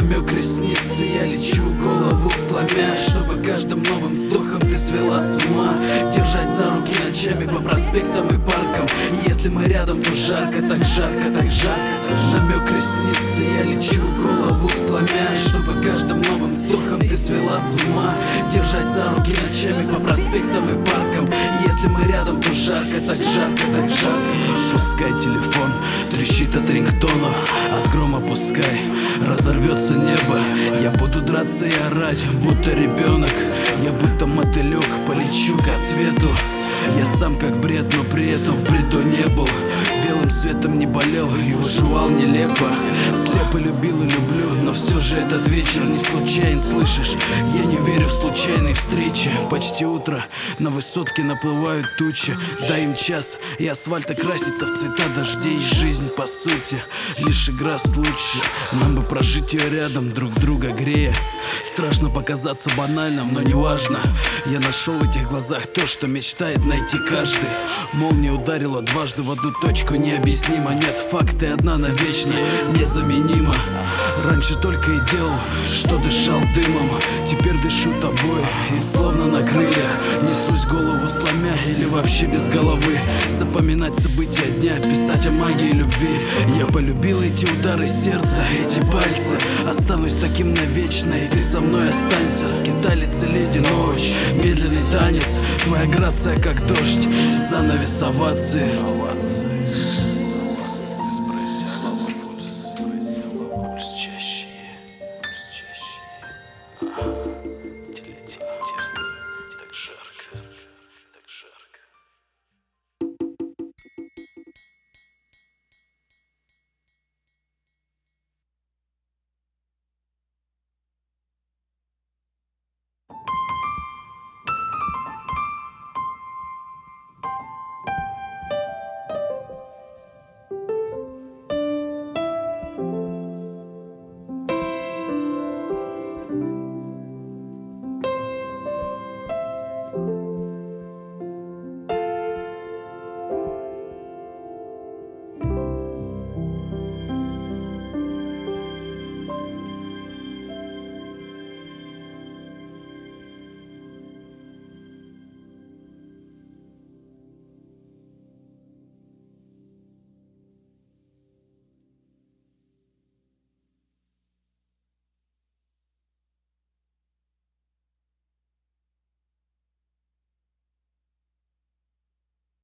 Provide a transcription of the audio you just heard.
намек ресницы, я лечу, голову сломя, чтобы каждым новым вздохом ты свела с ума. Держать за руки ночами по проспектам и паркам. Если мы рядом, то жарко, так жарко, так жарко. Намек ресницы, я лечу, голову сломя, чтобы каждым новым вздохом ты свела с ума. Держать за руки ночами по проспектам и паркам. Если мы рядом, то жарко, так жарко, так жарко. Пускай телефон трещит от рингтонов, от грома пускай разорвется небо. Я буду драться и орать, будто ребенок. Я будто мотылек, полечу ко свету. Я сам как бред, но при этом в бреду не был. Белым светом не болел и выживал нелепо. Слепо любил и люблю, но все же этот вечер не случайен, слышишь? Я не верю в случайные встречи. Почти утро, на высотке наплывают тучи. Дай им час, и асфальт окрасится в цвета дождей. Жизнь, по сути, лишь игра случая. Нам бы прожить ее рядом, друг друга грея. Страшно показаться банальным, но не важно. Я нашел в этих глазах то, что мечтает найти каждый. Молния ударила дважды в одну точку, необъяснимо. Нет, факты одна навечно, незаменима. Раньше только и делал, что дышал дымом. Теперь дышу тобой и словно на крыльях несусь, голову сломя или вообще без головы. Запоминать события дня, писать о магии любви. Я полюбил эти удары сердца, эти пальцы. Останусь таким навечно, и ты со мной останься. Скиталец и леди ночь, медленный танец. Твоя грация как дождь, занавес овации.